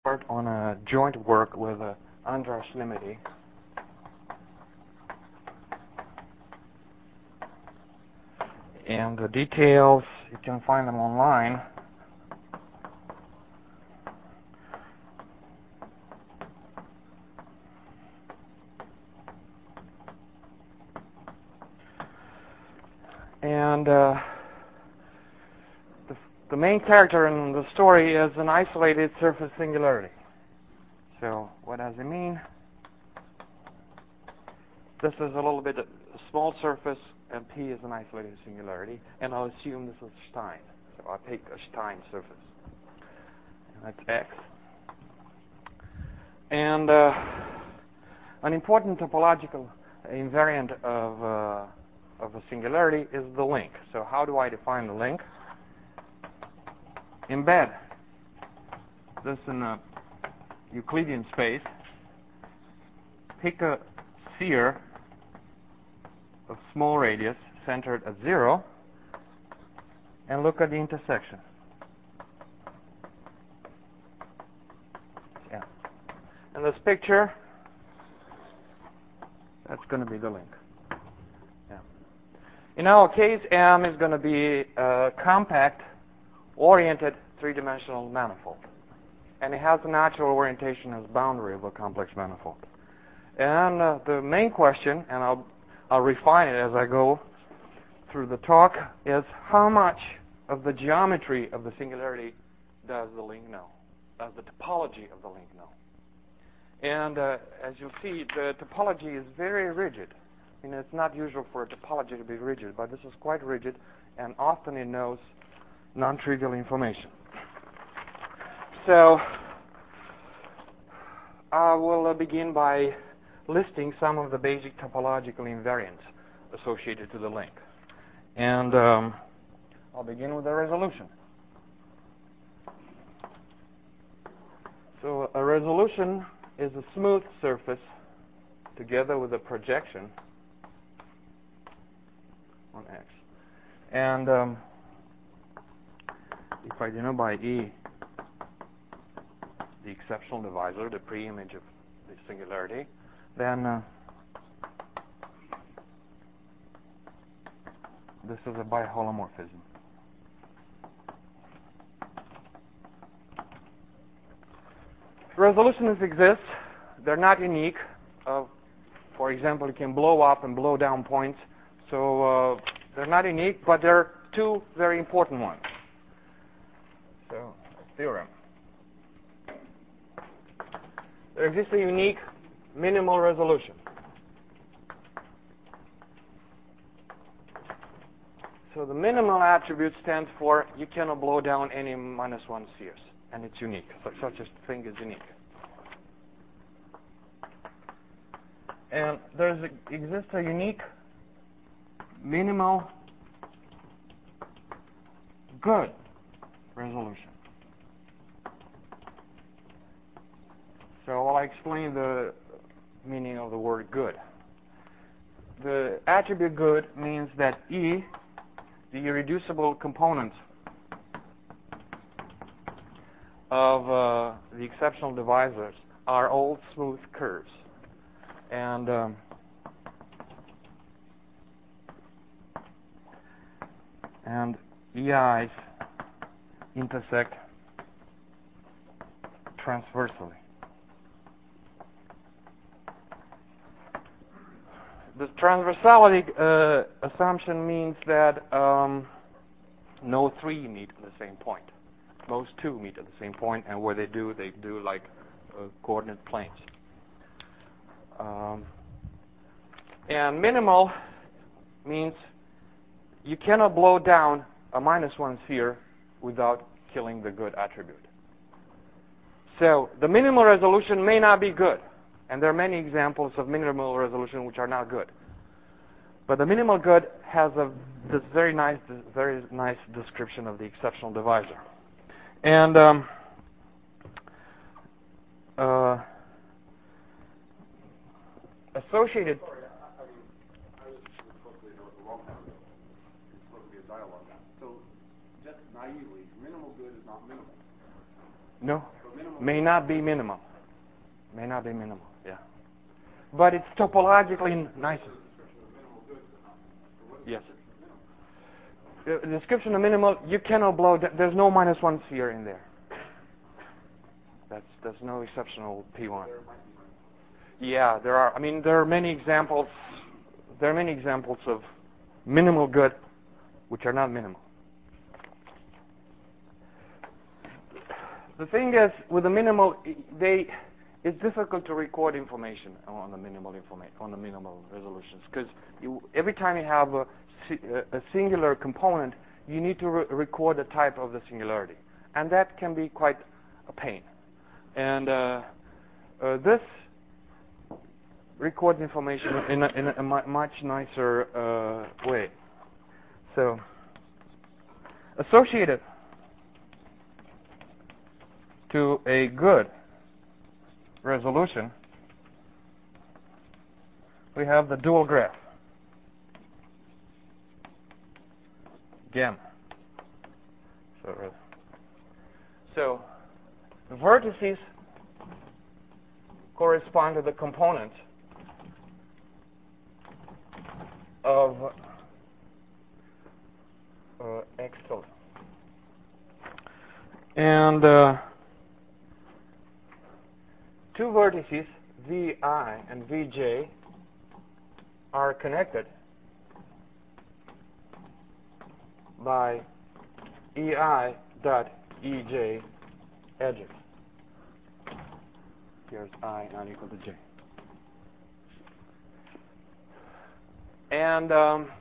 start on a joint work with Andras Limity. And the details, you can find them online. And the main character in the story is an isolated surface singularity. So what does it mean? This is a little bit a small surface, and P is an isolated singularity, and I'll assume this is Stein. So I'll take a Stein surface, and that's X. And an important topological invariant of a singularity is the link. So how do I define the link? Embed this in a Euclidean space. Pick a sphere of small radius centered at 0 and look at the intersection. Yeah. In this picture, that's going to be the link. Yeah. In our case, M is going to be a compact, oriented three-dimensional manifold. And it has a natural orientation as boundary of a complex manifold. And the main question, and I'll refine it as I go through the talk, is how much of the geometry of the singularity does the link know? Does the topology of the link know? And as you'll see, the topology is very rigid. I mean, it's not usual for a topology to be rigid, but this is quite rigid, and often it knows non-trivial information. So I will begin by listing some of the basic topological invariants associated to the link. And I'll begin with the resolution. So a resolution is a smooth surface together with a projection on X. And if I denote by E the exceptional divisor, the preimage of the singularity, then this is a biholomorphism. Resolutions exist. They're not unique. For example, you can blow up and blow down points. So they're not unique, but they're two very important ones. So, theorem. There exists a unique minimal resolution. So the minimal attribute stands for you cannot blow down any -1 spheres, and it's unique. Such a thing is unique. And there exists a unique minimal good resolution. So I'll explain the meaning of the word good. The attribute good means that E, the irreducible components of the exceptional divisors, are all smooth curves. And EIs intersect transversally. The transversality assumption means that no three meet at the same point. Most two meet at the same point, and where they do like coordinate planes. And minimal means you cannot blow down a -1 sphere without killing the good attribute. So the minimal resolution may not be good. And there are many examples of minimal resolution which are not good. But the minimal good has this very nice description of the exceptional divisor. And associated. Sorry, I was supposed to be a long time ago. It's supposed to be a dialogue now. So just naively, minimal good is not minimal. No. So may not be minimal. May not be minimal, yeah. But it's topologically nice. Yes. The description of minimal, you cannot blow. There's no -1 sphere in there. There's no exceptional P1. Yeah, there are. I mean, there are many examples. There are many examples of minimal good, which are not minimal. The thing is, with the minimal, it's difficult to record information on the minimal resolutions, because every time you have a singular component, you need to record the type of the singularity, and that can be quite a pain. And this records information in a much nicer way. So, associated to a good resolution, we have the dual graph, gamma. So the vertices correspond to the components of X tilde. And two vertices, Vi and Vj, are connected by Ei dot Ej edges. Here's I not equal to j. And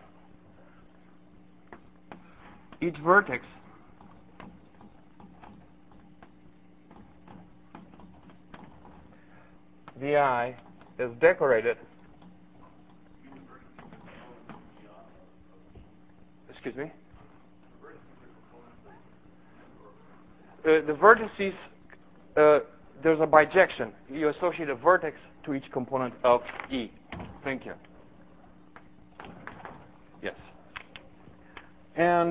each vertex Vi is decorated. Excuse me? The vertices, there's a bijection. You associate a vertex to each component of E. Thank you. Yes. And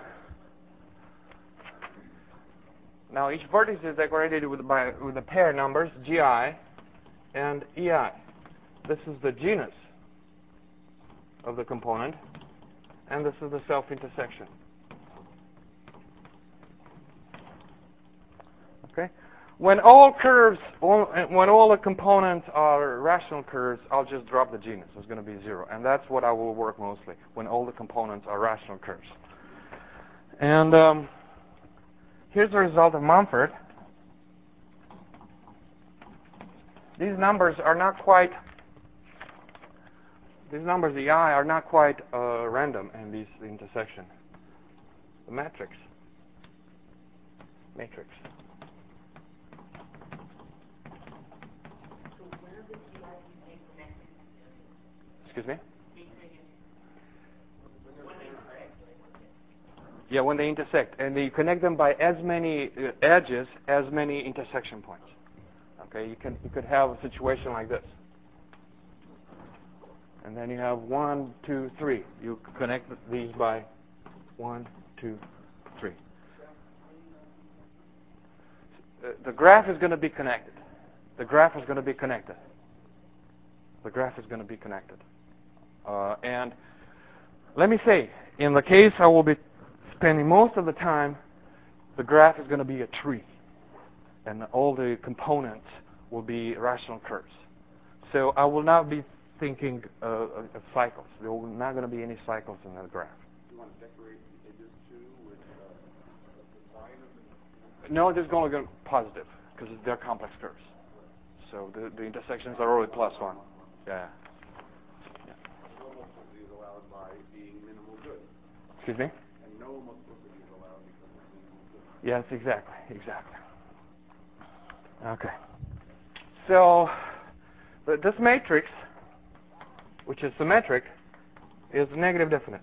now each vertex is decorated with a pair of numbers, Gi and Ei. This is the genus of the component, and this is the self-intersection. Okay. When all the components are rational curves, I'll just drop the genus. It's going to be 0, and that's what I will work mostly, when all the components are rational curves. And here's the result of Mumford. These numbers are not quite. These numbers, the I, are not quite random in the intersection. The matrix. Excuse me? Yeah, when they intersect. And you connect them by as many edges as many intersection points. Okay, you could have a situation like this. And then you have 1, 2, 3. You connect these by 1, 2, 3. The graph is going to be connected. The graph is going to be connected. And let me say, in the case I will be spending most of the time, the graph is going to be a tree. And all the components will be rational curves. So I will not be thinking of cycles. There are not going to be any cycles in the graph. You want to decorate the edges too with the sign of the... No, there's going to go positive because they're complex curves. So the intersections are already +1. Yeah. No multiplicity is allowed by being minimal good. Excuse me? And no multiplicity is allowed because of minimal good. Yes, exactly. Okay. So this matrix, which is symmetric, is negative definite.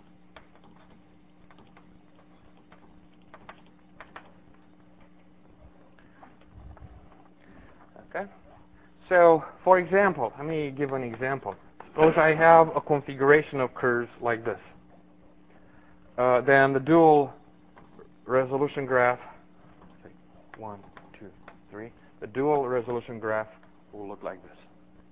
Okay. So, for example, let me give an example. Suppose I have a configuration of curves like this. Then the dual resolution graph, 1, 2, V3, the dual resolution graph will look like this.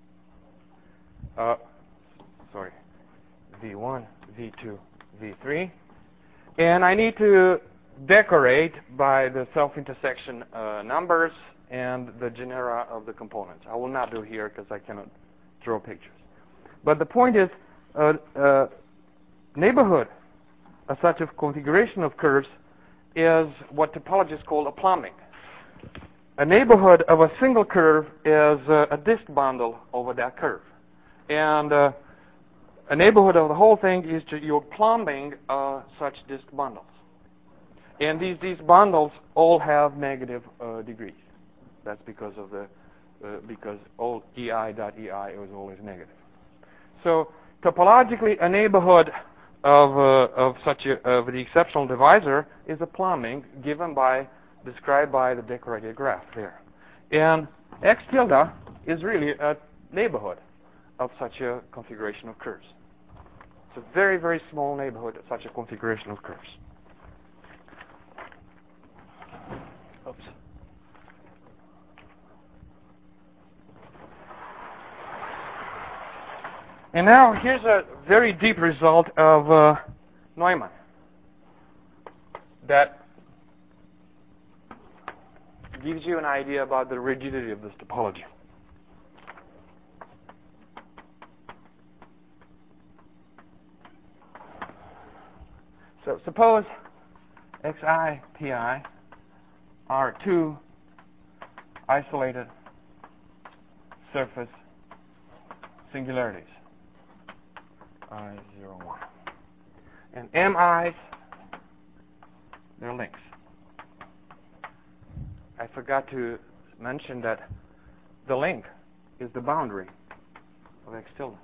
Sorry, V1, V2, V3. And I need to decorate by the self-intersection numbers and the genera of the components. I will not do here because I cannot draw pictures. But the point is, neighborhood of such a configuration of curves is what topologists call a plumbing. A neighborhood of a single curve is a disk bundle over that curve. And a neighborhood of the whole thing is your plumbing such disk bundles. And these bundles all have negative degrees. That's because of because all EI.EI is always negative. So topologically, a neighborhood of the exceptional divisor is a plumbing described by the decorated graph there. And X tilde is really a neighborhood of such a configuration of curves. It's a very, very small neighborhood of such a configuration of curves. Oops. And now here's a very deep result of Neumann that gives you an idea about the rigidity of this topology. So suppose Xi, Pi are two isolated surface singularities, I0, 1. And MIs, they're links. I forgot to mention that the link is the boundary of X tilde.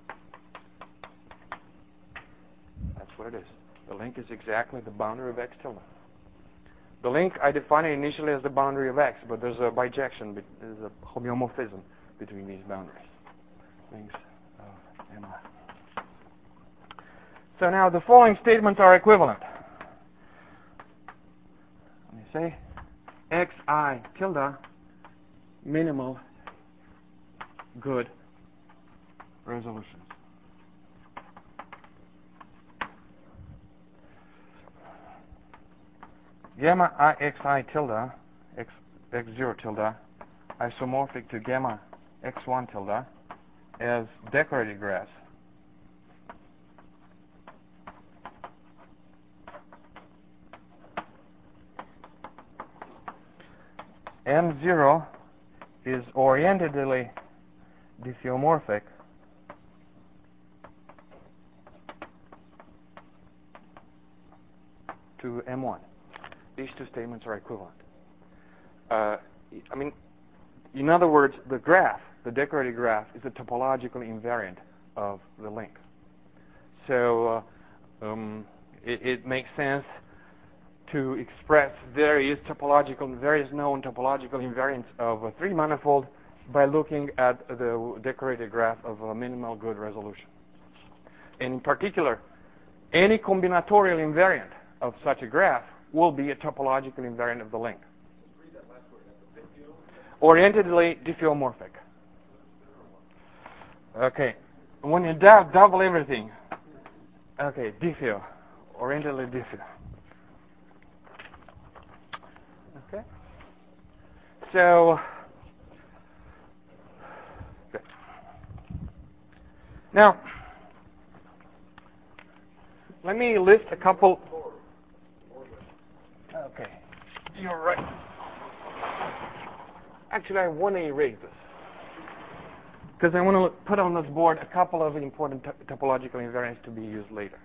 That's what it is. The link is exactly the boundary of X tilde. The link, I define it initially as the boundary of X, but there's a bijection, there's a homeomorphism between these boundaries. Links of MI. So now the following statements are equivalent. Let me say Xi tilde minimal good resolutions. Gamma Ixi tilde, X0 tilde, isomorphic to gamma X1 tilde as decorated graphs. M0 is orientedly diffeomorphic to M1. These two statements are equivalent. In other words, the graph, the decorated graph, is a topologically invariant of the link. So it makes sense to express various known topological invariants of a three-manifold by looking at the decorated graph of a minimal good resolution. And in particular, any combinatorial invariant of such a graph will be a topological invariant of the link. Orientedly diffeomorphic. Okay. When you double everything. Okay, diffeo. Orientedly diffeo. Okay. So, okay. Now, let me list a couple. Okay, you're right. Actually, I want to erase this because I want to put on this board a couple of important topological invariants to be used later.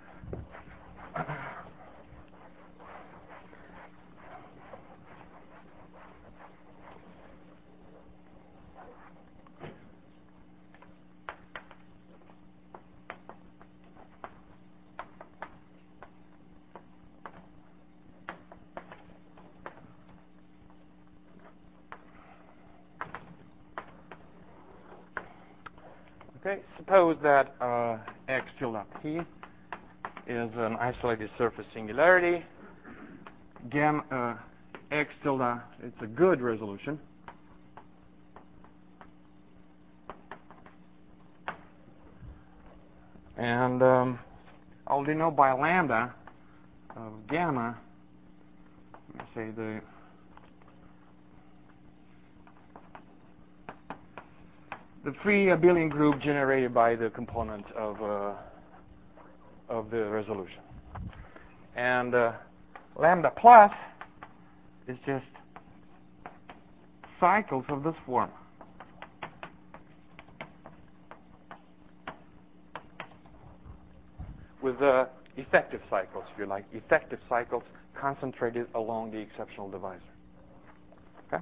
Okay, suppose that X tilde P is an isolated surface singularity. Gamma X tilde, it's a good resolution. And I'll denote by lambda of gamma, let me say the free abelian group generated by the component of the resolution. And lambda plus is just cycles of this form. With effective cycles, if you like, effective cycles concentrated along the exceptional divisor. Okay?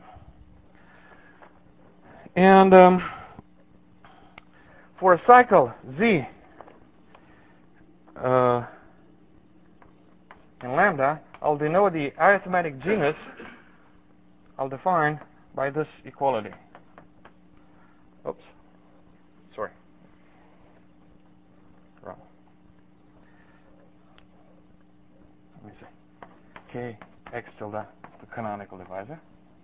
And for a cycle Z in lambda, I'll denote the arithmetic genus, I'll define by this equality. Oops. Sorry. Wrong. Let me see. K x tilde, the canonical divisor.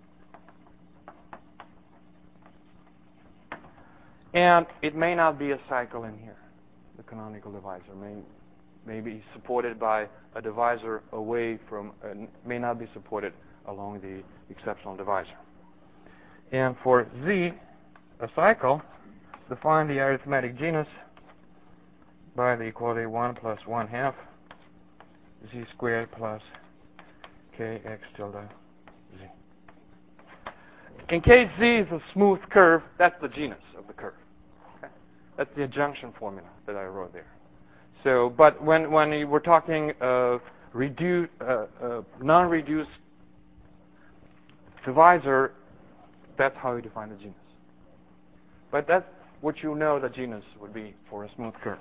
And it may not be a cycle in here. The canonical divisor may be supported by a divisor away from, may not be supported along the exceptional divisor. And for Z, a cycle, define the arithmetic genus by the equality 1 plus 1/2 Z squared plus Kx tilde Z. In case Z is a smooth curve, that's the genus of the curve. Okay? That's the adjunction formula that I wrote there. So, but when we're talking non-reduced divisor, that's how you define the genus. But that's what you know the genus would be for a smooth curve.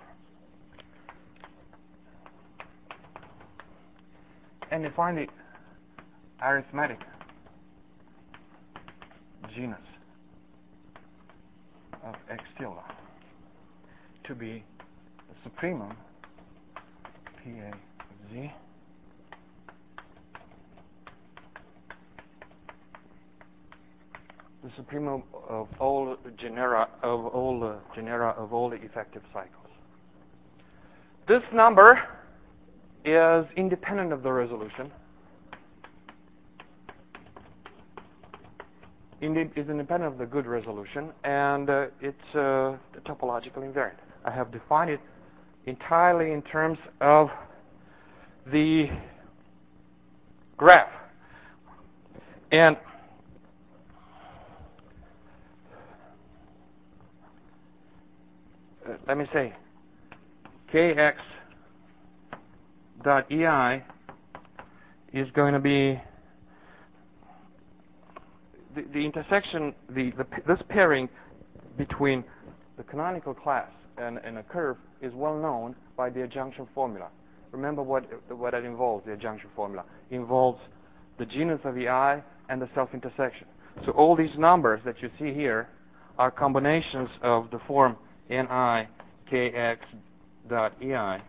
And define the arithmetic genus of x tilde to be the supremum PA of Z the supremum of all genera of all the effective cycles. This number is independent of the resolution. Is independent of the good resolution, and it's topological invariant. I have defined it entirely in terms of the graph. And let me say, Kx dot EI is going to be the intersection, this pairing between the canonical class and a curve is well known by the adjunction formula. Remember what it involves, the adjunction formula. It involves the genus of EI and the self-intersection. So all these numbers that you see here are combinations of the form Ni Kx dot EI.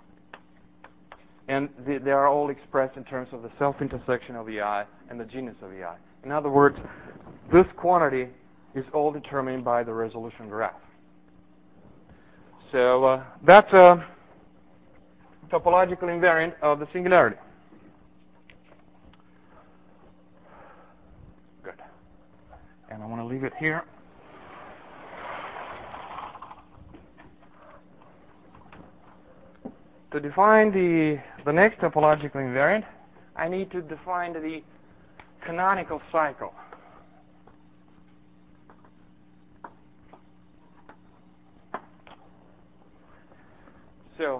And they are all expressed in terms of the self-intersection of EI and the genus of EI. In other words, this quantity is all determined by the resolution graph. So that's a topological invariant of the singularity. Good. And I want to leave it here. To define the next topological invariant, I need to define the canonical cycle. So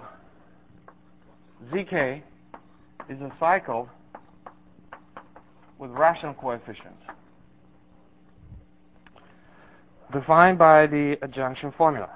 Zk is a cycle with rational coefficients defined by the adjunction formula.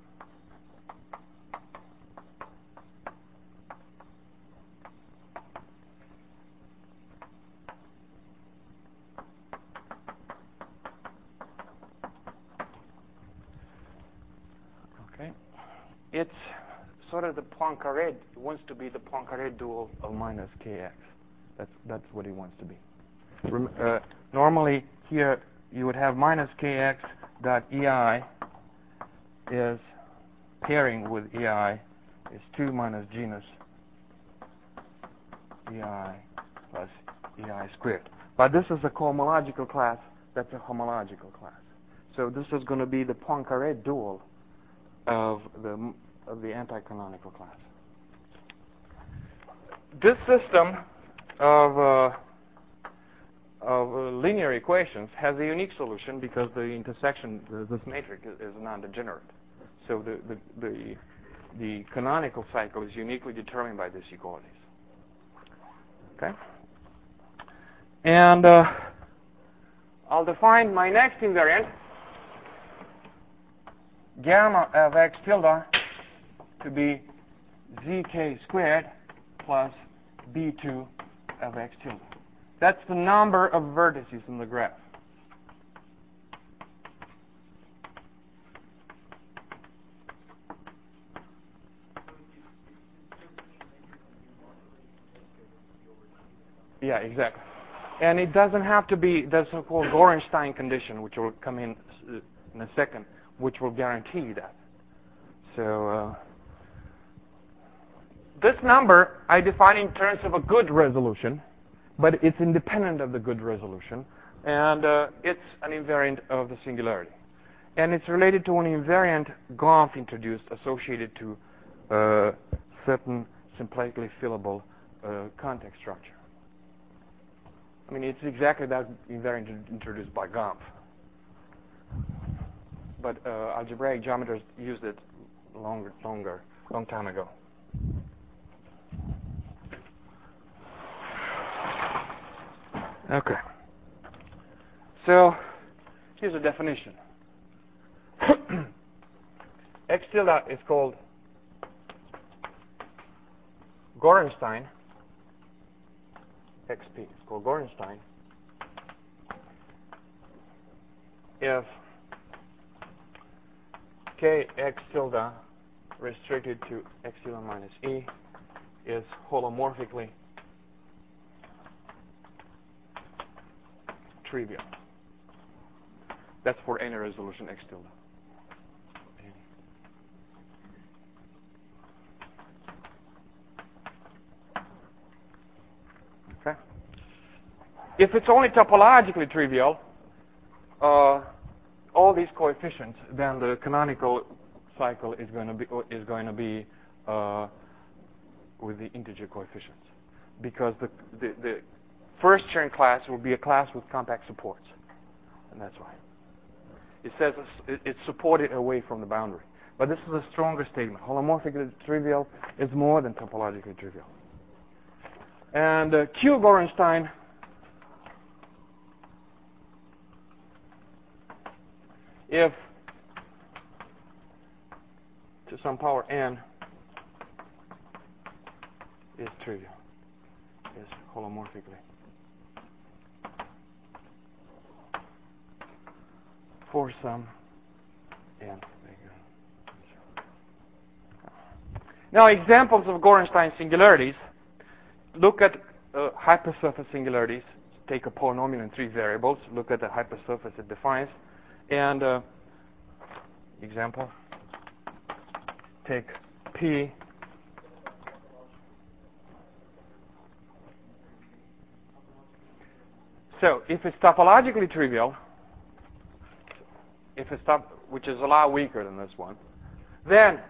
It's sort of the Poincaré. It wants to be the Poincaré dual of minus Kx. That's what it wants to be. Normally here you would have minus Kx dot EI is pairing with EI is 2 minus genus EI plus EI squared. But this is a cohomological class. That's a homological class. So this is going to be the Poincaré dual of the anti-canonical class. This system of linear equations has a unique solution because the intersection, this matrix, is non-degenerate. So the canonical cycle is uniquely determined by these equalities. Okay? And I'll define my next invariant, gamma of x tilde, to be zk squared plus b2 of x tilde. That's the number of vertices in the graph. Yeah, exactly. And it doesn't have to be the so-called Gorenstein condition, which will come in a second, which will guarantee that. So this number I define in terms of a good resolution, but it's independent of the good resolution, and it's an invariant of the singularity. And it's related to an invariant Gomph introduced associated to certain symplectically fillable context structure. I mean, it's exactly that invariant introduced by Gomph. But algebraic geometers used it long time ago. Okay. So here's a definition. X tilde is called Gorenstein. XP is called Gorenstein if Kx tilde restricted to x tilde minus e is holomorphically trivial. That's for any resolution x tilde. Okay. If it's only topologically trivial, all these coefficients, then the canonical cycle is going to be with the integer coefficients, because the first Chern class will be a class with compact supports, and that's why it says it's supported away from the boundary. But this is a stronger statement. Holomorphically trivial is more than topologically trivial. And Q Gorenstein if to some power n is trivial, is holomorphically for some n. Now, examples of Gorenstein singularities. Look at hypersurface singularities. Take a polynomial in 3 variables. Look at the hypersurface it defines. And example, take P so if it's topologically trivial, which is a lot weaker than this one, then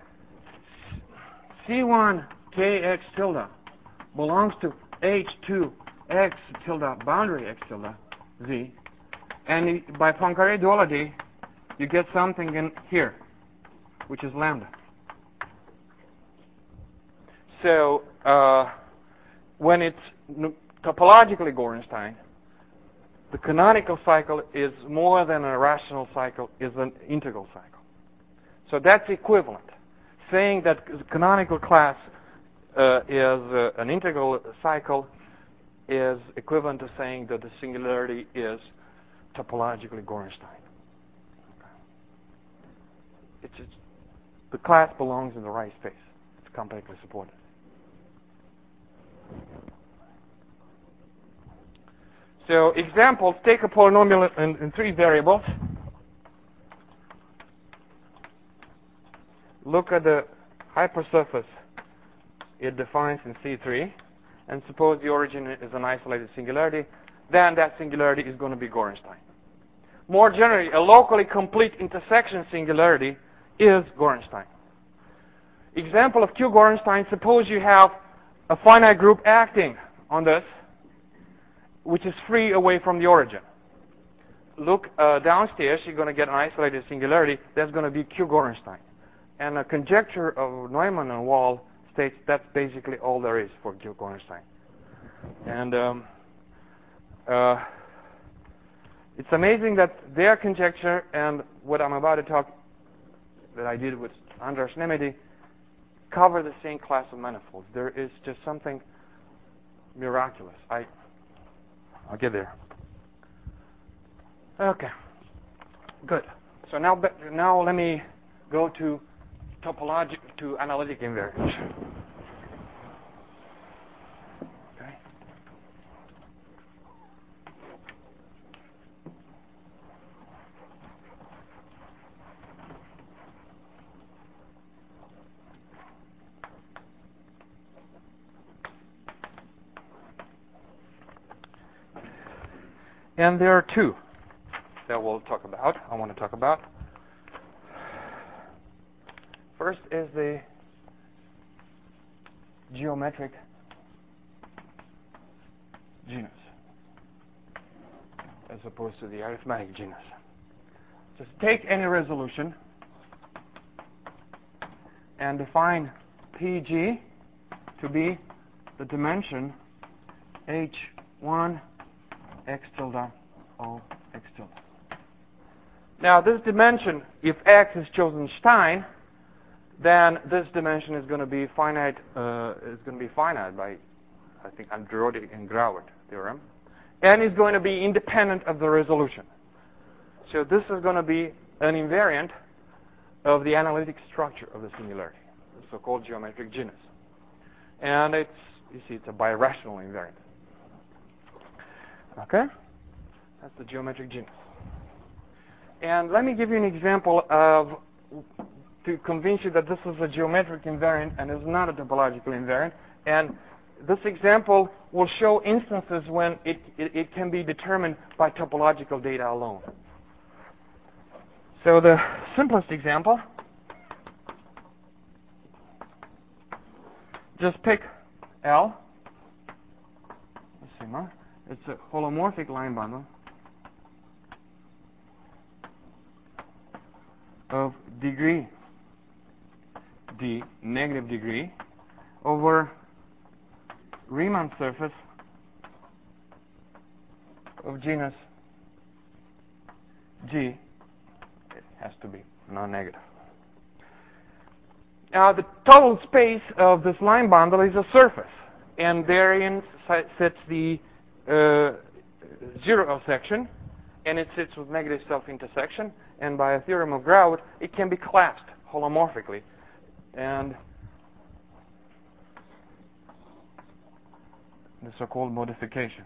C1 Kx tilde belongs to H2 x tilde boundary x tilde z, and by Poincaré duality you get something in here which is lambda. So when it's topologically Gorenstein, the canonical cycle is more than a rational cycle, is an integral cycle. So that's equivalent. Saying that the canonical class is an integral cycle is equivalent to saying that the singularity is topologically Gorenstein. Okay. The class belongs in the right space. It's compactly supported. So examples, take a polynomial in 3 variables look at the hypersurface it defines in C3, and suppose the origin is an isolated singularity, then that singularity is going to be Gorenstein. More generally, a locally complete intersection singularity is Gorenstein. Example of Q Gorenstein, suppose you have a finite group acting on this, which is free away from the origin. Look downstairs, you're going to get an isolated singularity. That's going to be Q Gorenstein. And a conjecture of Neumann and Wall states that's basically all there is for Q Gorenstein. And it's amazing that their conjecture and what I'm about to talk, that I did with Andras Nemedy, cover the same class of manifolds. There is just something miraculous. I'll get there. Okay, good. So now let me go to analytic invariance. Okay. And there are two that I want to talk about. First is the geometric genus as opposed to the arithmetic genus. Just take any resolution and define PG to be the dimension H1 X tilde O X tilde. Now this dimension, if X is chosen Stein, then this dimension is going to be finite. By, I think, Androdi and Grauert theorem, and is going to be independent of the resolution. So this is going to be an invariant of the analytic structure of the singularity, the so-called geometric genus. And it's a birational invariant. Okay, that's the geometric genus. And let me give you an example to convince you that this is a geometric invariant and is not a topological invariant. And this example will show instances when it can be determined by topological data alone. So the simplest example, just pick L, sigma. It's a holomorphic line bundle of degree D, negative degree, over Riemann surface of genus G. It has to be non-negative. Now the total space of this line bundle is a surface, and therein sits the zero section, and it sits with negative self-intersection, and by a theorem of Grauert, it can be collapsed holomorphically. And the so-called modification.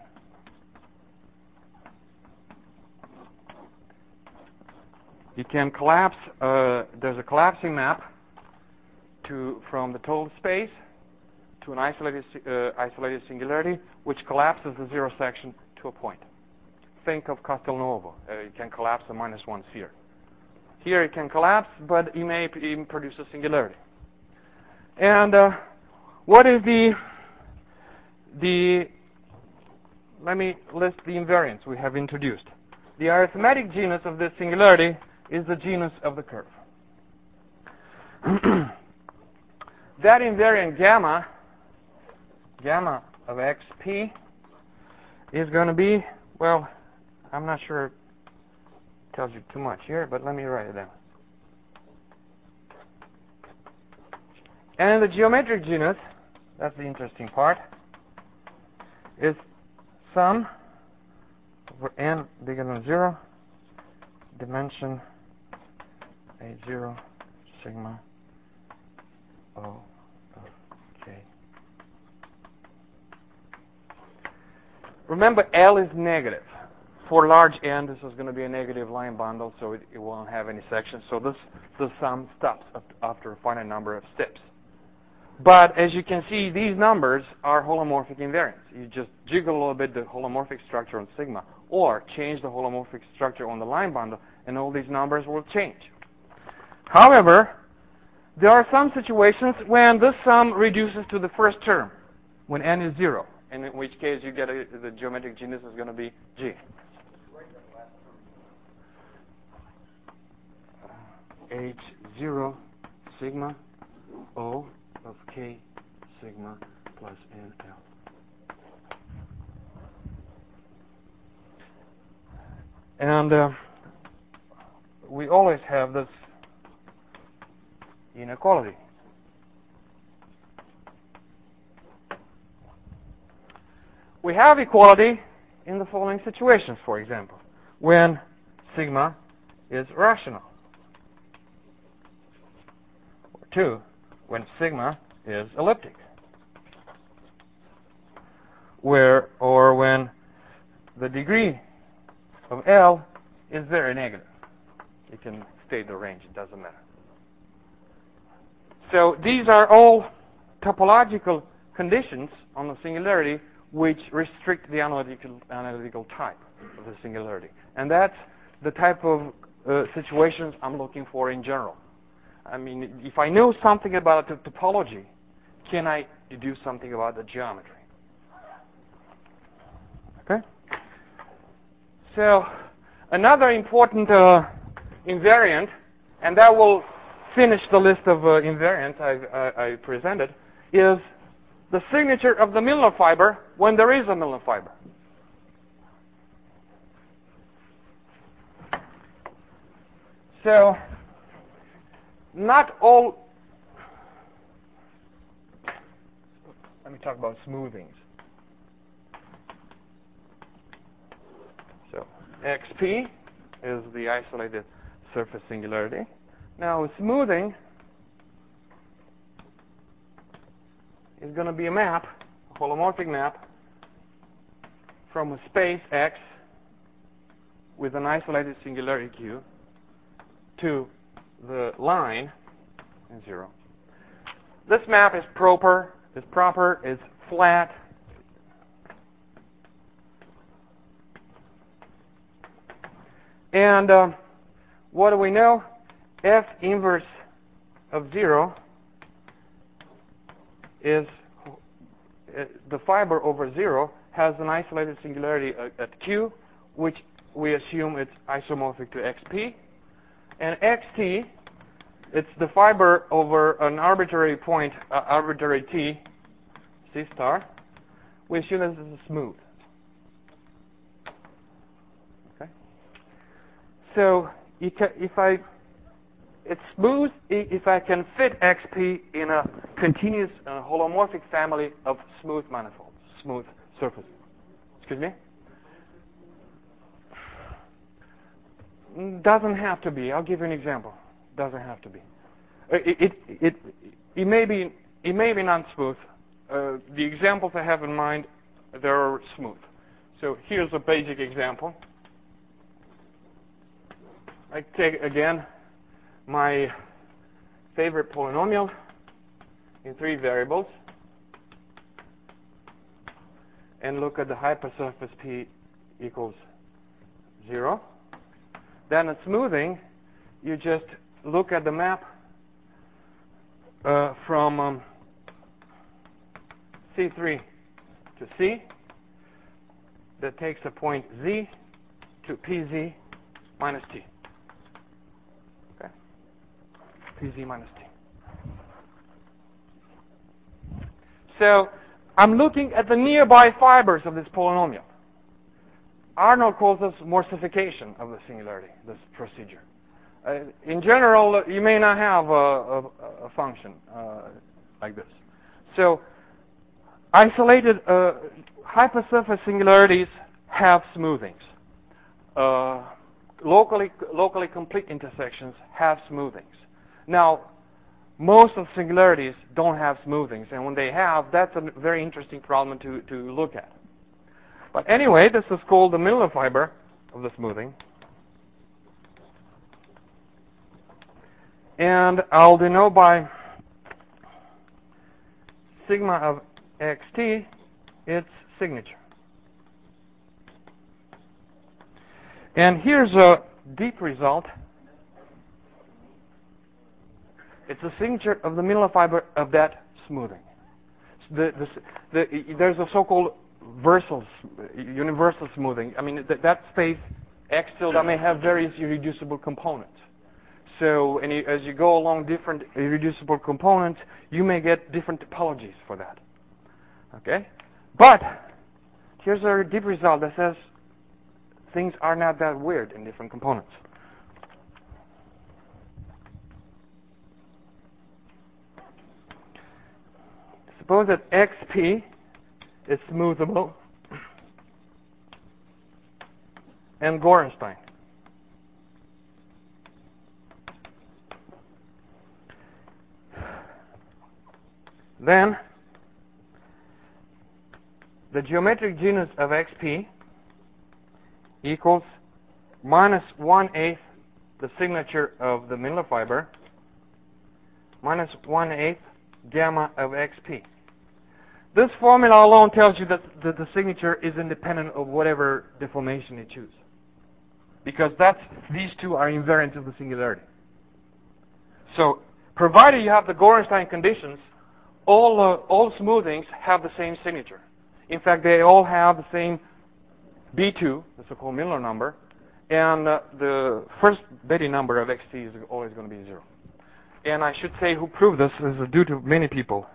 You can collapse, there's a collapsing map from the total space to an isolated singularity, which collapses the zero section to a point. Think of Castelnuovo. You can collapse a -1 sphere. Here it can collapse, but you may even produce a singularity. And what is let me list the invariants we have introduced. The arithmetic genus of this singularity is the genus of the curve. That invariant gamma of xp is going to be, well, I'm not sure it tells you too much here, but let me write it down. And the geometric genus, that's the interesting part, is sum over n bigger than 0, dimension A0 sigma O of K. Remember, L is negative. for large n, this is going to be a negative line bundle, so it won't have any sections. So the sum stops after a finite number of steps. But as you can see, these numbers are holomorphic invariants. You just jiggle a little bit the holomorphic structure on sigma, or change the holomorphic structure on the line bundle, and all these numbers will change. However, there are some situations when this sum reduces to the first term, when n is 0, and in which case you get the geometric genus is going to be G. H0 sigma O of K sigma plus NL. And we always have this inequality. We have equality in the following situations, for example, when sigma is rational. Or 2, when sigma is elliptic. Or when the degree of L is very negative. You can state the range, it doesn't matter. So these are all topological conditions on the singularity which restrict the analytical type of the singularity. And that's the type of situations I'm looking for in general. I mean, if I know something about the topology, can I deduce something about the geometry? Okay? So another important invariant, and that will finish the list of invariants I presented, is the signature of the Milnor fiber when there is a Milnor fiber. So not all, let me talk about smoothings. So XP is the isolated surface singularity. Now smoothing is going to be a map, a holomorphic map, from a space X with an isolated singularity Q to the line in 0. This map is proper, is flat. And what do we know? F inverse of 0 is the fiber over 0 has an isolated singularity at Q, which we assume it's isomorphic to XP. And XT, it's the fiber over an arbitrary point, arbitrary T, C star. We assume this is smooth. Okay. So it's smooth if I can fit XP in a continuous holomorphic family of smooth manifolds, smooth surfaces. Excuse me? Doesn't have to be. I'll give you an example. Doesn't have to be. It may be non-smooth. The examples I have in mind, they're smooth. So here's a basic example. I take again my favorite polynomial in 3 variables and look at the hypersurface P equals 0. Then in smoothing, you just look at the map from C3 to C that takes a point Z to PZ minus T. Okay? PZ minus T. So I'm looking at the nearby fibers of this polynomial. Arnold calls this morsification of the singularity, this procedure. In general, you may not have a function like this. So isolated hypersurface singularities have smoothings. Locally complete intersections have smoothings. Now, most of singularities don't have smoothings, and when they have, that's a very interesting problem to look at. But anyway, this is called the Milnor fiber, of the smoothing. And I'll denote by sigma of xt its signature. And here's a deep result. It's the signature of the Miller fiber of that smoothing. There's a so-called universal smoothing. I mean, that space X tilde may have various irreducible components. So as you go along different irreducible components, you may get different topologies for that. Okay? But here's a deep result that says things are not that weird in different components. Suppose that XP is smoothable and Gorenstein. Then the geometric genus of XP equals minus 1/8 the signature of the Miller fiber minus 1/8 gamma of XP. This formula alone tells you that the signature is independent of whatever deformation you choose, because these two are invariant of the singularity. So, provided you have the Gorenstein conditions, all smoothings have the same signature. In fact, they all have the same B2, the so-called Miller number, and the first Betti number of XT is always going to be 0. And I should say who proved this is due to many people.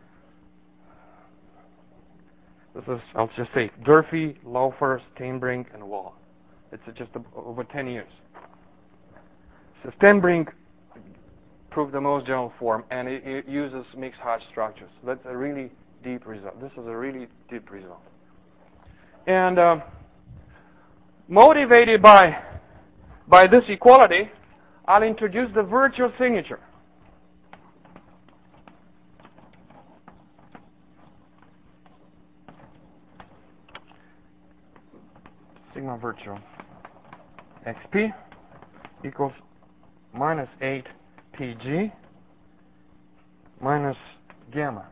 This is, I'll just say, Durfee, Laufer, Steenbrink, and Wall. It's just over 10 years. So Steenbrink proved the most general form, and it uses mixed Hodge structures. So that's a really deep result. This is a really deep result. And motivated by this equality, I'll introduce the virtual signature. Sigma virtual XP equals minus 8 PG minus gamma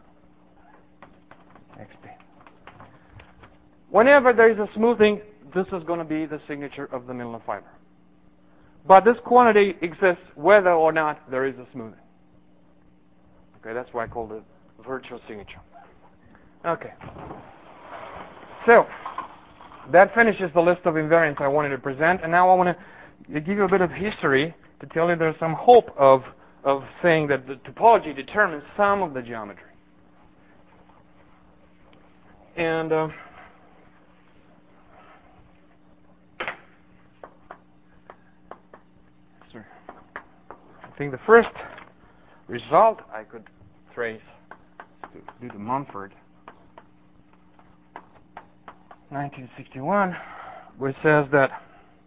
XP. Whenever there is a smoothing, this is going to be the signature of the Miller fiber. But this quantity exists whether or not there is a smoothing. Okay, that's why I call it virtual signature. Okay. So, that finishes the list of invariants I wanted to present, and now I want to give you a bit of history to tell you there's some hope of saying that the topology determines some of the geometry. And I think the first result I could trace due to Mumford, 1961, which says that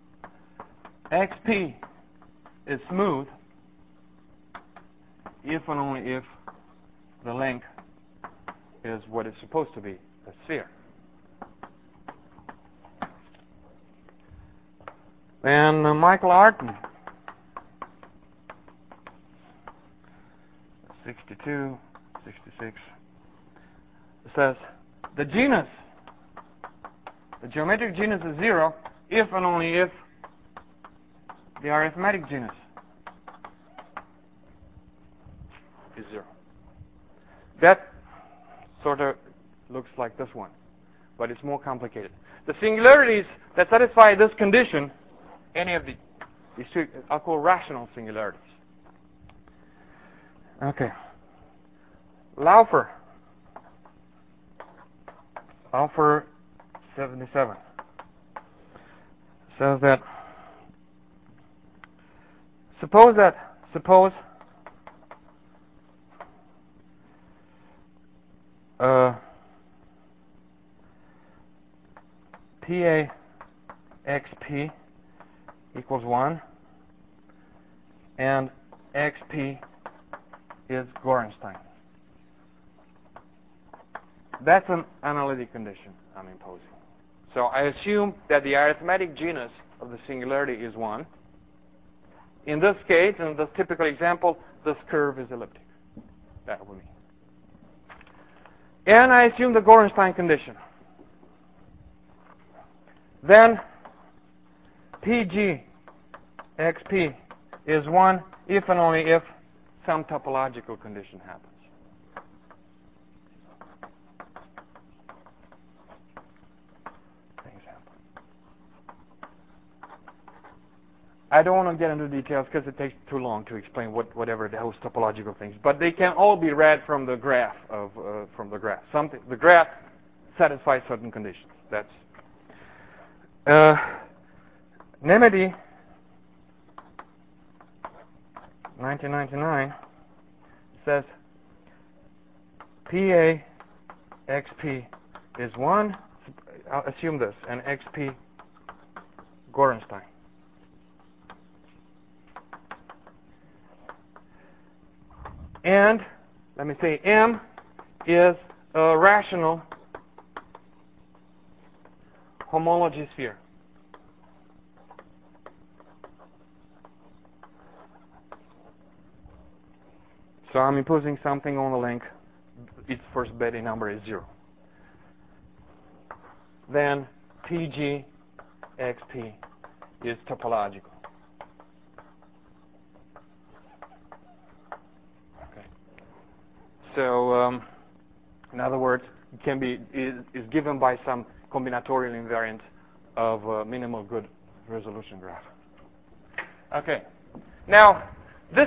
XP is smooth if and only if the length is what it's supposed to be, a sphere. And Michael Artin, 62, 66, says the genus, the geometric genus is 0 if and only if the arithmetic genus is 0. That sort of looks like this one, but it's more complicated. The singularities that satisfy this condition, any of these two, are called rational singularities. Okay. Laufer 77 says that suppose PA XP equals 1 and XP is Gorenstein. That's an analytic condition I'm imposing. So I assume that the arithmetic genus of the singularity is 1. In this case, in this typical example, this curve is elliptic. That would mean. And I assume the Gorenstein condition. Then PG XP is 1 if and only if some topological condition happens. Things happen. I don't want to get into details because it takes too long to explain whatever those topological things. But they can all be read from the graph the graph satisfies certain conditions. That's Nemedy, 1999, says PA XP is 1. I'll assume this, and XP Gorenstein. And let me say M is a rational homology sphere. So I'm imposing something on the link. Its first Betti number is 0. Then PG XP is topological. Okay. So in other words, it can be is given by some combinatorial invariant of minimal good resolution graph. Okay. Now this.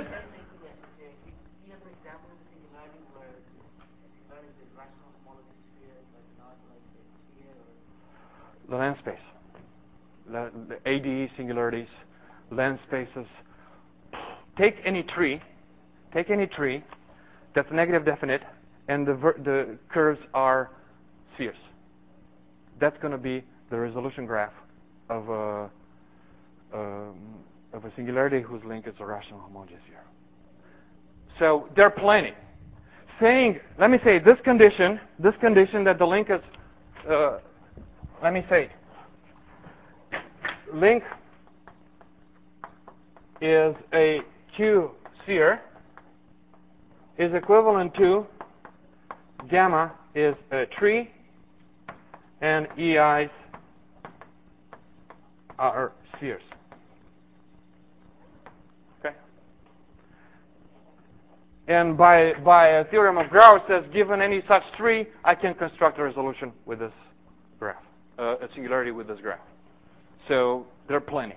The length space, the ADE singularities, length spaces. Take any tree that's negative definite, and the curves are spheres. That's going to be the resolution graph of a singularity whose link is a rational homogeneous sphere. So there are plenty. Let me say this condition that the link is. Let me say, link is a Q sphere is equivalent to gamma is a tree and EIs are spheres. Okay. And by a theorem of Grauss says given any such tree, I can construct a resolution with this graph. A singularity with this graph. So there are plenty.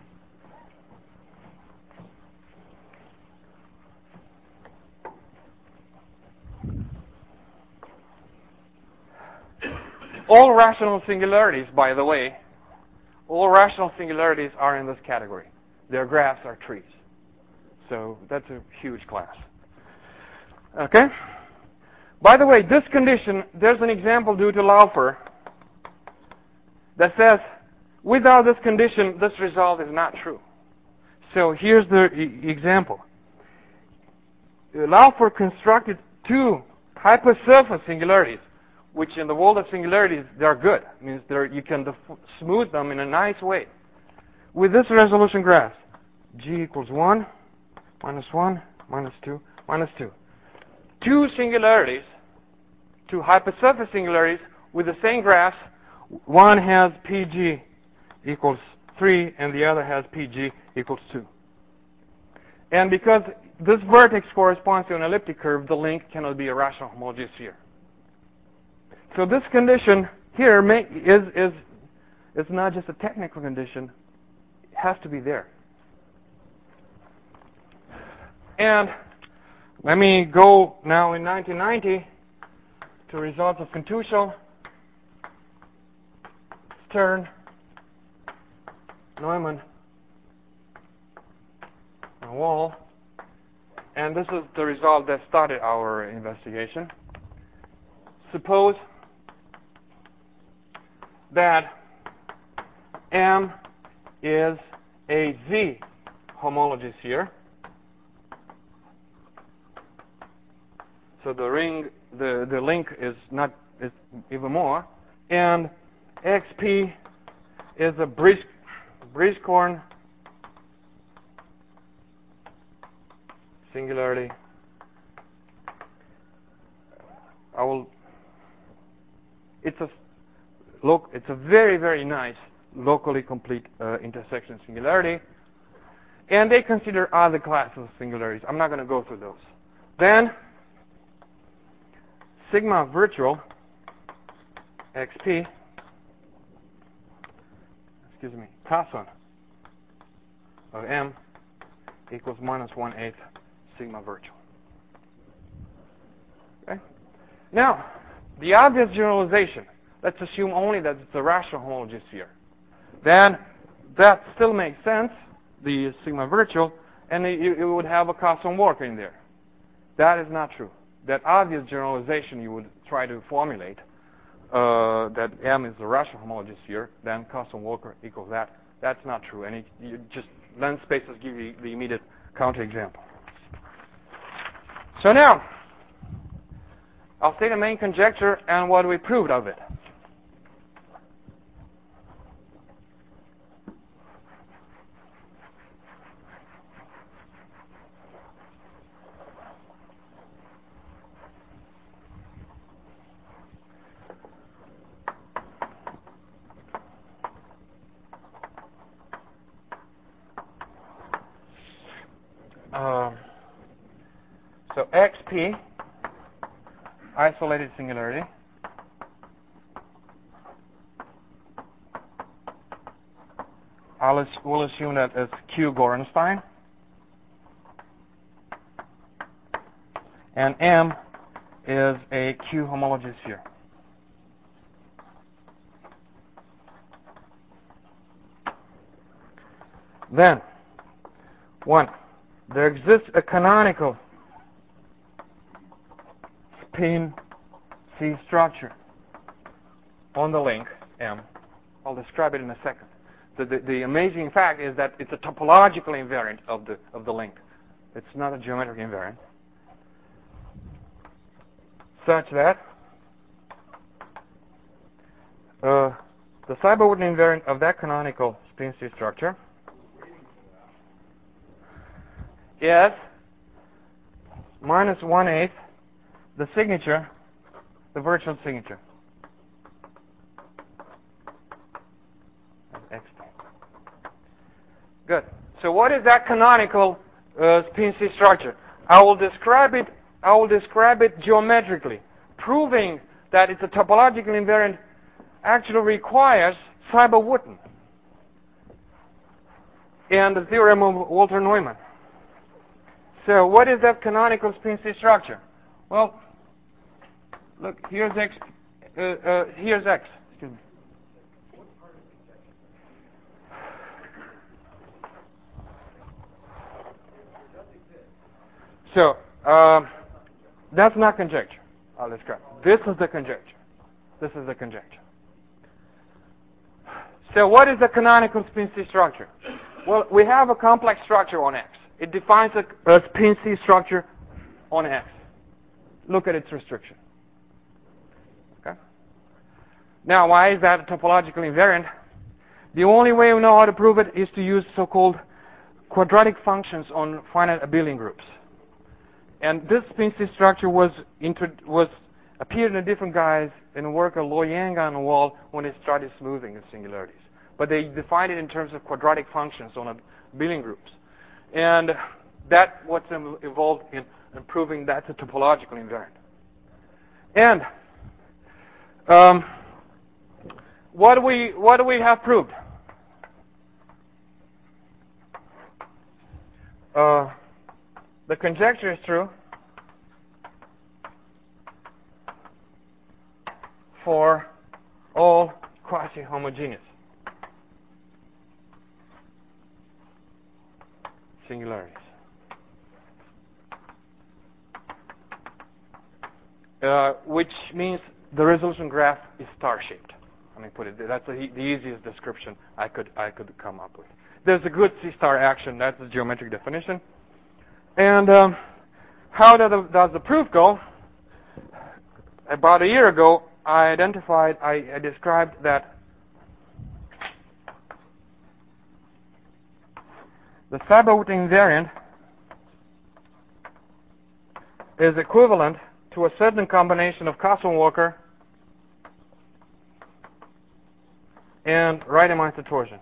All rational singularities, by the way, all rational singularities are in this category. Their graphs are trees. So that's a huge class. Okay? By the way, this condition, there's an example due to Laufer that says, without this condition, this result is not true. So here's the example. Laufer constructed 2 hypersurface singularities, which in the world of singularities, they're good. It means you can smooth them in a nice way. With this resolution graph, G equals 1, minus 1, minus 2, minus 2. 2 singularities, 2 hypersurface singularities with the same graphs. One has PG equals 3 and the other has PG equals 2. And because this vertex corresponds to an elliptic curve, the link cannot be a rational homogeneous sphere. So this condition here is not just a technical condition. It has to be there. And let me go now in 1990 to results of Contuschel, Stern, Neumann, and Wall. And this is the result that started our investigation. Suppose that M is a Z homology sphere. So the link is even more, and XP is a Brieskorn singularity. It's a very, very nice locally complete intersection singularity. And they consider other classes of singularities. I'm not going to go through those. Then, sigma virtual xp, Tason of m equals minus 1/8 sigma virtual. Okay? Now, the obvious generalization, let's assume only that it's a rational homologous sphere. Then, that still makes sense, the sigma virtual, and you would have a Carson Walker in there. That is not true. That obvious generalization you would try to formulate, that M is a rational homologous sphere, then Carson Walker equals that. That's not true. And just lens spaces give you the immediate counterexample. So now, I'll say the main conjecture and what we proved of it. So XP, isolated singularity, we'll assume that it's Q Gorenstein, and M is a Q homologous sphere. Then, 1. There exists a canonical spin C structure on the link M. I'll describe it in a second. The amazing fact is that it's a topological invariant of the link. It's not a geometric invariant. Such that the Seiberg-Witten invariant of that canonical spin C structure is minus 1/8 the signature, the virtual signature. Good. So what is that canonical spin C structure? I will describe it geometrically. Proving that it's a topological invariant actually requires Seiberg-Witten and the theorem of Walter Neumann. So what is that canonical spin C structure? Well, look, here's X. Here's X. Excuse me. So that's not conjecture. I'll describe. This is the conjecture. This is the conjecture. So what is the canonical spin C structure? Well, we have a complex structure on X. It defines a spin C structure on X. Look at its restriction. Okay. Now, why is that a topological invariant? The only way we know how to prove it is to use so-called quadratic functions on finite abelian groups. And this spin C structure appeared in a different guise in a work of Loyenga and Wall when they started smoothing the singularities. But they defined it in terms of quadratic functions on abelian groups. And that's what's involved in proving that's a topological invariant. And what do we have proved? The conjecture is true for all quasi-homogeneous singularities. Which means the resolution graph is star-shaped. Let me put it there. That's the easiest description I could come up with. There's a good C-star action. That's the geometric definition. And how does the proof go? About a year ago, I described that the Seiberg-Witten invariant is equivalent to a certain combination of Kastle-Walker and Reidemeister torsion.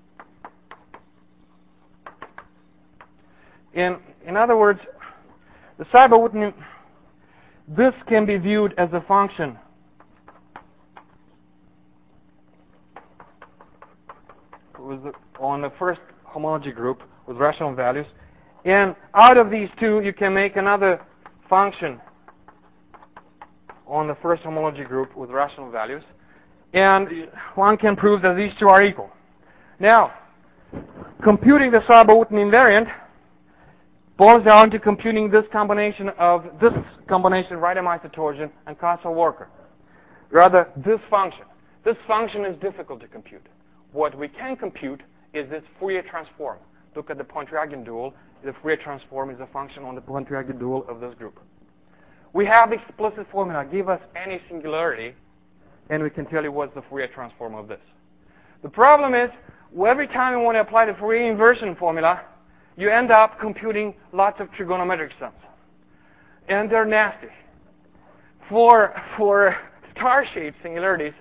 In other words, the Seiberg-Witten, this can be viewed as a function on the first homology group with rational values. And out of these two, you can make another function on the first homology group with rational values. And one can prove that these two are equal. Now, computing the Seiberg-Witten invariant boils down to computing this combination, Reidemeister torsion and Kastle-Walker. Rather, this function. This function is difficult to compute. What we can compute is this Fourier transform. Look at the Pointryagin dual. The Fourier transform is a function on the Pointryagin dual of this group. We have explicit formula. Give us any singularity, and we can tell you what's the Fourier transform of this. The problem is, every time you want to apply the Fourier inversion formula, you end up computing lots of trigonometric sums. And they're nasty. For star-shaped singularities,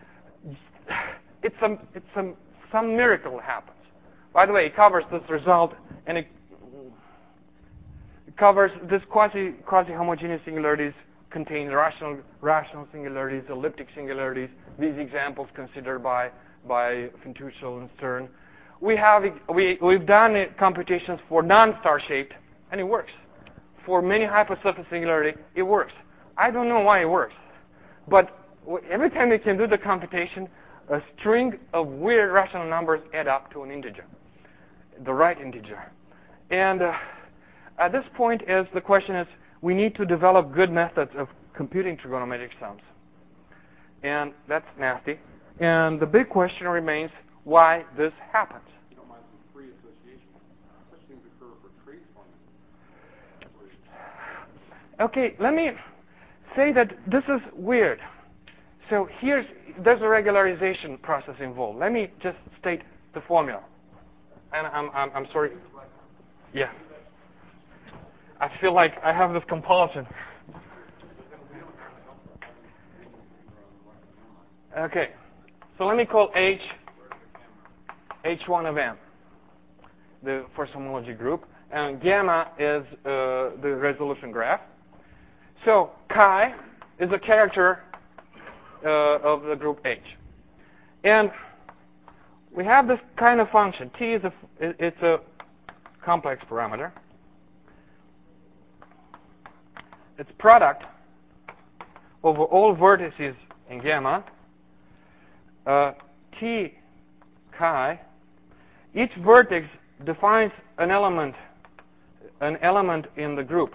some miracle happens. By the way, it covers this result, and it covers this quasi-homogeneous singularities contain rational singularities, elliptic singularities, these examples considered by Fintuchel and Stern. We've done computations for non-star-shaped, and it works. For many hypersurface singularity, it works. I don't know why it works, but every time we can do the computation, a string of weird rational numbers add up to an integer, the right integer. And at this point, the question is, we need to develop good methods of computing trigonometric sums. And that's nasty. And the big question remains why this happens. You don't mind some free association. Such things occur for trace formulas. Okay, let me say that this is weird. So there's a regularization process involved. Let me just state the formula. And I'm sorry. Yeah. I feel like I have this compulsion. Okay. So let me call H1 of M, the first homology group, and gamma is the resolution graph. So chi is a character of the group H, and we have this kind of function. T is it's a complex parameter. It's product over all vertices in gamma. T chi. Each vertex defines an element in the group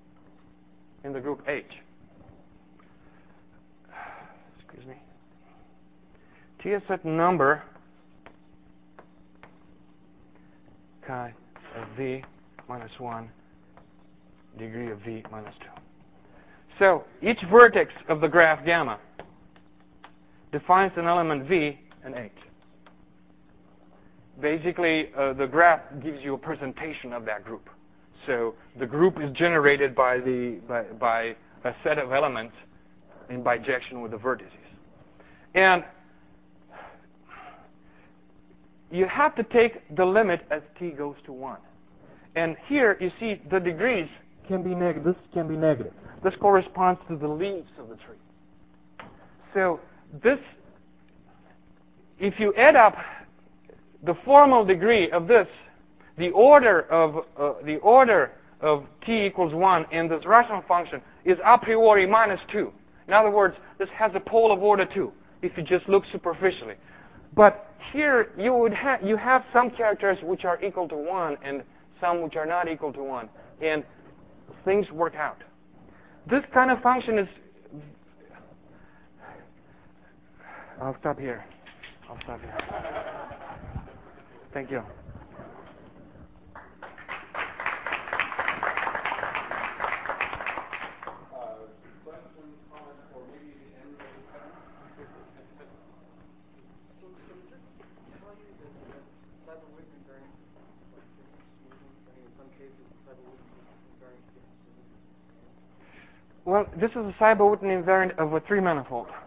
H. Excuse me. T is a certain number chi of V minus 1 degree of V minus 2. So each vertex of the graph gamma defines an element V and H. Basically, the graph gives you a presentation of that group. So the group is generated by a set of elements in bijection with the vertices. And you have to take the limit as t goes to 1. And here you see the degrees can be negative. This can be negative. This corresponds to the leaves of the tree. So this, if you add up the formal degree of this, the order of t equals 1 in this rational function is a priori minus 2. In other words, this has a pole of order 2 if you just look superficially. But here you have some characters which are equal to 1 and some which are not equal to 1, and things work out. This kind of function is... I'll stop here. Thank you. Questions, comments, or maybe the end of the sentence? So does this tell you that the Seiberg-Witten invariant Well, this is a Seiberg-Witten invariant of a three-manifold.